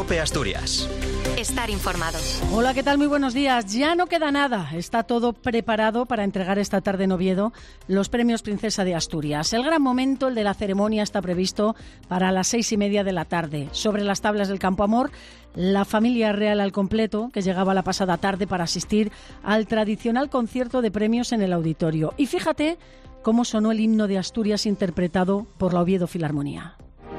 COPE Asturias. Estar informado. Hola, ¿qué tal? Muy buenos días. Ya no queda nada. Está todo preparado para entregar esta tarde en Oviedo los premios Princesa de Asturias. El gran momento, el de la ceremonia, está previsto para las 6:30 de la tarde. Sobre las tablas del Campo Amor, la familia real al completo, que llegaba la pasada tarde para asistir al tradicional concierto de premios en el auditorio. Y fíjate cómo sonó el himno de Asturias interpretado por la Oviedo Filarmonía.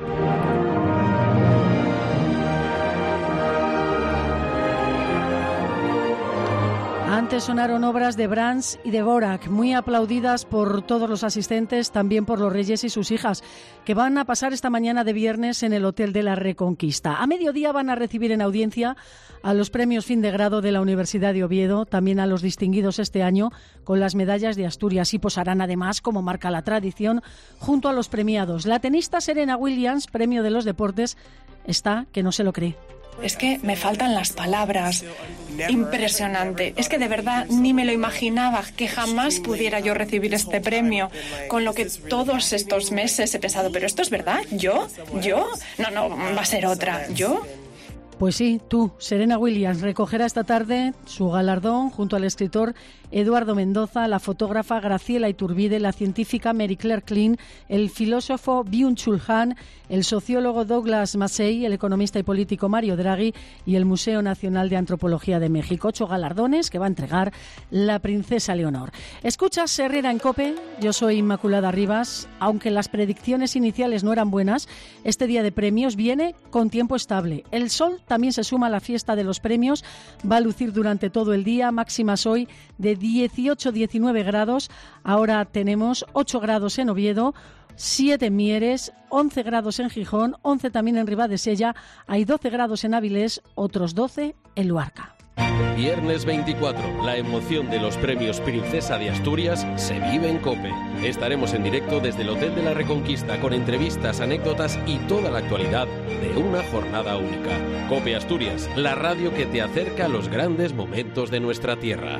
Antes sonaron obras de Brahms y de Dvorak, muy aplaudidas por todos los asistentes, también por los reyes y sus hijas, que van a pasar esta mañana de viernes en el Hotel de la Reconquista. A mediodía van a recibir en audiencia a los premios fin de grado de la Universidad de Oviedo, también a los distinguidos este año con las medallas de Asturias, y posarán además, como marca la tradición, junto a los premiados. La tenista Serena Williams, premio de los deportes, está que no se lo cree. Es que me faltan las palabras. Impresionante. Es que de verdad ni me lo imaginaba, que jamás pudiera yo recibir este premio, con lo que todos estos meses he pensado, pero esto es verdad, ¿yo? No, va a ser otra, ¿yo? Pues sí, tú, Serena Williams, recogerá esta tarde su galardón junto al escritor Eduardo Mendoza, la fotógrafa Graciela Iturbide, la científica Mary Claire Klein, el filósofo Byung-Chul Han, el sociólogo Douglas Massey, el economista y político Mario Draghi y el Museo Nacional de Antropología de México. 8 galardones que va a entregar la princesa Leonor. Escuchas Herrera en COPE, yo soy Inmaculada Rivas. Aunque las predicciones iniciales no eran buenas, este día de premios viene con tiempo estable. El sol también se suma a la fiesta de los premios, va a lucir durante todo el día, máximas hoy de 18-19 grados, ahora tenemos 8 grados en Oviedo, 7 en Mieres, 11 grados en Gijón, 11 también en Ribadesella, hay 12 grados en Avilés, otros 12 en Luarca. Viernes 24, la emoción de los premios Princesa de Asturias se vive en COPE. Estaremos en directo desde el Hotel de la Reconquista con entrevistas, anécdotas y toda la actualidad de una jornada única. COPE Asturias, la radio que te acerca a los grandes momentos de nuestra tierra.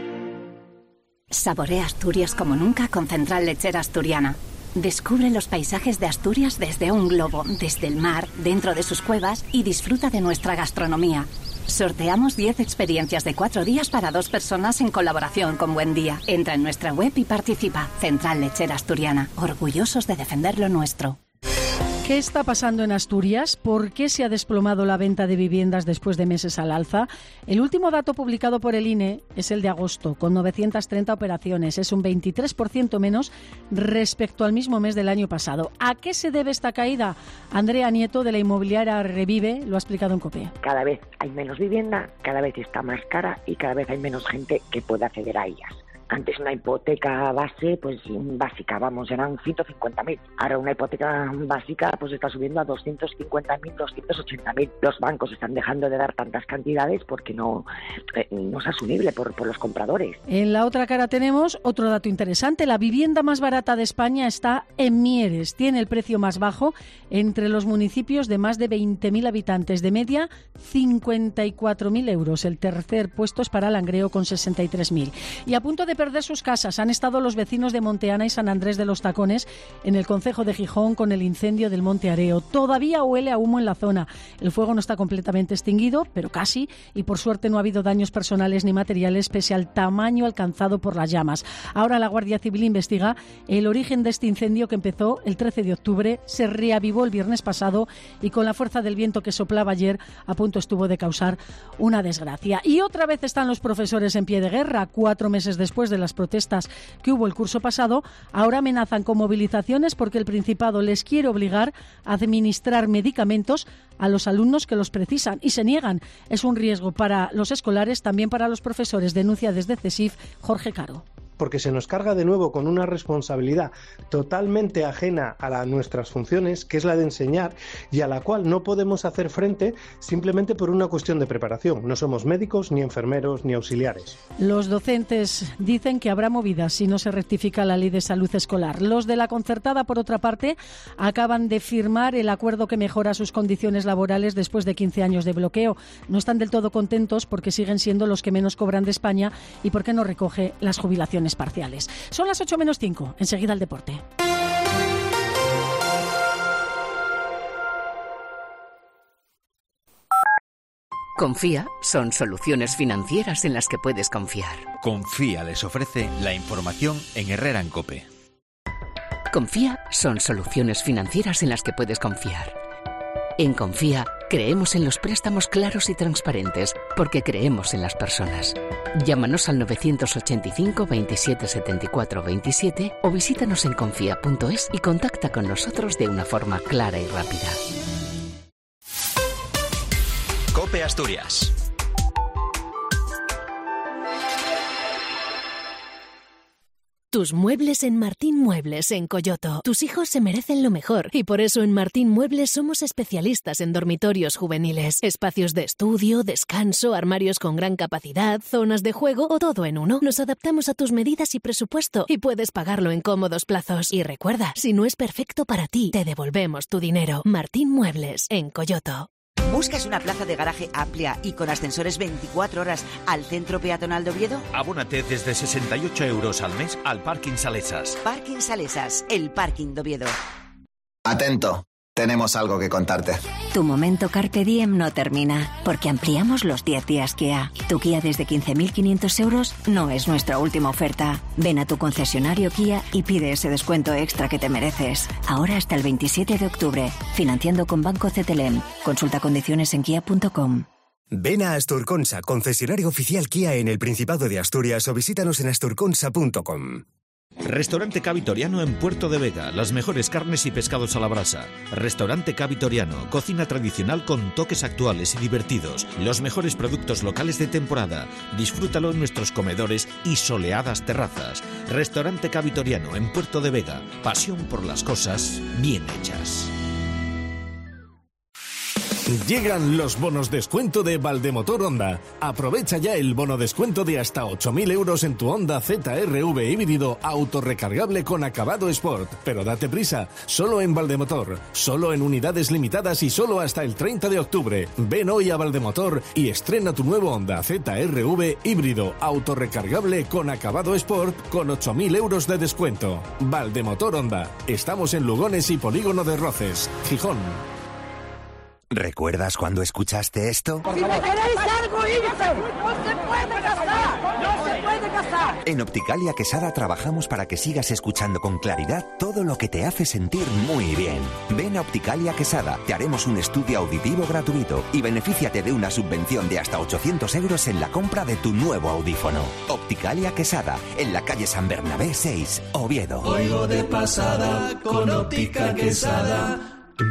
Saborea Asturias como nunca con Central Lechera Asturiana. Descubre los paisajes de Asturias desde un globo, desde el mar, dentro de sus cuevas, y disfruta de nuestra gastronomía. Sorteamos 10 experiencias de 4 días para 2 personas en colaboración con Buen Día. Entra en nuestra web y participa. Central Lechera Asturiana, orgullosos de defender lo nuestro. ¿Qué está pasando en Asturias? ¿Por qué se ha desplomado la venta de viviendas después de meses al alza? El último dato publicado por el INE es el de agosto, con 930 operaciones. Es un 23% menos respecto al mismo mes del año pasado. ¿A qué se debe esta caída? Andrea Nieto, de la inmobiliaria Revive, lo ha explicado en COPE. Cada vez hay menos vivienda, cada vez está más cara y cada vez hay menos gente que pueda acceder a ellas. Antes una hipoteca base, pues básica, eran 150.000. Ahora una hipoteca básica pues está subiendo a 250.000, 280.000. Los bancos están dejando de dar tantas cantidades porque no es asumible por los compradores. En la otra cara tenemos otro dato interesante. La vivienda más barata de España está en Mieres. Tiene el precio más bajo entre los municipios de más de 20.000 habitantes. De media, 54.000 euros. El tercer puesto es para Langreo con 63.000. Y a punto de perder sus casas han estado los vecinos de Monteana y San Andrés de los Tacones en el concejo de Gijón con el incendio del Monte Areo. Todavía huele a humo en la zona. El fuego no está completamente extinguido, pero casi, y por suerte no ha habido daños personales ni materiales pese al tamaño alcanzado por las llamas. Ahora la Guardia Civil investiga el origen de este incendio que empezó el 13 de octubre, se reavivó el viernes pasado y con la fuerza del viento que soplaba ayer a punto estuvo de causar una desgracia. Y otra vez están los profesores en pie de guerra. 4 meses después de las protestas que hubo el curso pasado, ahora amenazan con movilizaciones porque el Principado les quiere obligar a administrar medicamentos a los alumnos que los precisan y se niegan. Es un riesgo para los escolares, también para los profesores, denuncia desde CESIF Jorge Caro. Porque se nos carga de nuevo con una responsabilidad totalmente ajena a nuestras funciones, que es la de enseñar, y a la cual no podemos hacer frente simplemente por una cuestión de preparación. No somos médicos, ni enfermeros, ni auxiliares. Los docentes dicen que habrá movidas si no se rectifica la ley de salud escolar. Los de la concertada, por otra parte, acaban de firmar el acuerdo que mejora sus condiciones laborales después de 15 años de bloqueo. No están del todo contentos porque siguen siendo los que menos cobran de España y porque no recoge las jubilaciones parciales. Son las 8:05, enseguida el deporte. Confía son soluciones financieras en las que puedes confiar. Confía les ofrece la información en Herrera en COPE. Confía son soluciones financieras en las que puedes confiar. En Confía creemos en los préstamos claros y transparentes porque creemos en las personas. Llámanos al 985 27 74 27 o visítanos en confía.es y contacta con nosotros de una forma clara y rápida. COPE Asturias. Tus muebles en Martín Muebles en Coyoto. Tus hijos se merecen lo mejor y por eso en Martín Muebles somos especialistas en dormitorios juveniles, espacios de estudio, descanso, armarios con gran capacidad, zonas de juego o todo en uno. Nos adaptamos a tus medidas y presupuesto y puedes pagarlo en cómodos plazos. Y recuerda, si no es perfecto para ti, te devolvemos tu dinero. Martín Muebles en Coyoto. ¿Buscas una plaza de garaje amplia y con ascensores 24 horas al centro peatonal de Oviedo? Abónate desde 68 € al mes al Parking Salesas. Parking Salesas, el parking de Oviedo. Atento, tenemos algo que contarte. Tu momento Carpe Diem no termina, porque ampliamos los 10 días Kia. Tu Kia desde 15.500 euros no es nuestra última oferta. Ven a tu concesionario Kia y pide ese descuento extra que te mereces. Ahora hasta el 27 de octubre, financiando con Banco CTLM. Consulta condiciones en kia.com. Ven a Asturconsa, concesionario oficial Kia en el Principado de Asturias, o visítanos en asturconsa.com. Restaurante Ca Vitoriano en Puerto de Vega, las mejores carnes y pescados a la brasa. Restaurante Ca Vitoriano, cocina tradicional con toques actuales y divertidos. Los mejores productos locales de temporada. Disfrútalo en nuestros comedores y soleadas terrazas. Restaurante Ca Vitoriano en Puerto de Vega, pasión por las cosas bien hechas. Llegan los bonos descuento de Valdemotor Honda. Aprovecha ya el bono descuento de hasta 8.000 euros en tu Honda CR-V híbrido autorrecargable con acabado Sport. Pero date prisa, solo en Valdemotor, solo en unidades limitadas y solo hasta el 30 de octubre. Ven hoy a Valdemotor y estrena tu nuevo Honda CR-V híbrido autorrecargable con acabado Sport con 8.000 euros de descuento. Valdemotor Honda. Estamos en Lugones y Polígono de Roces, Gijón. ¿Recuerdas cuando escuchaste esto? ¡Si me queréis algo, irse! ¡No se puede gastar! ¡No se puede gastar! En Opticalia Quesada trabajamos para que sigas escuchando con claridad todo lo que te hace sentir muy bien. Ven a Opticalia Quesada, te haremos un estudio auditivo gratuito y benefíciate de una subvención de hasta 800 euros en la compra de tu nuevo audífono. Opticalia Quesada, en la calle San Bernabé 6, Oviedo. Oigo de pasada con Óptica Quesada.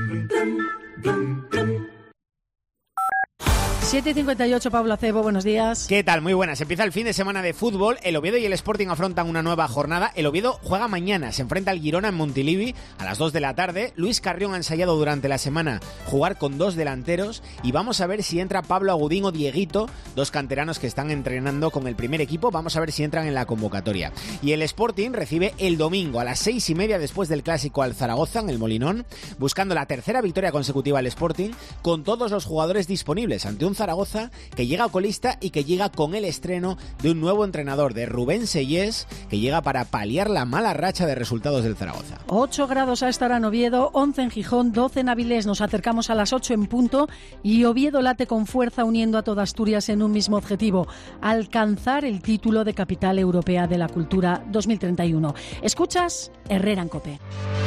7:58, Pablo Acebo, buenos días. ¿Qué tal? Muy buenas. Empieza el fin de semana de fútbol. El Oviedo y el Sporting afrontan una nueva jornada. El Oviedo juega mañana. Se enfrenta al Girona en Montilivi a las 2 de la tarde. Luis Carrión ha ensayado durante la semana jugar con dos delanteros y vamos a ver si entra Pablo Agudín o Dieguito, dos canteranos que están entrenando con el primer equipo. Vamos a ver si entran en la convocatoria. Y el Sporting recibe el domingo a las 6:30 después del clásico al Zaragoza en el Molinón, buscando la tercera victoria consecutiva al Sporting con todos los jugadores disponibles ante un Zaragoza que llega colista y que llega con el estreno de un nuevo entrenador, de Rubén Sellés, que llega para paliar la mala racha de resultados del Zaragoza. 8 grados a esta hora en Oviedo, 11 en Gijón, 12 en Avilés. Nos acercamos a las 8 en punto y Oviedo late con fuerza uniendo a toda Asturias en un mismo objetivo: alcanzar el título de Capital Europea de la Cultura 2031. Escuchas Herrera en COPE.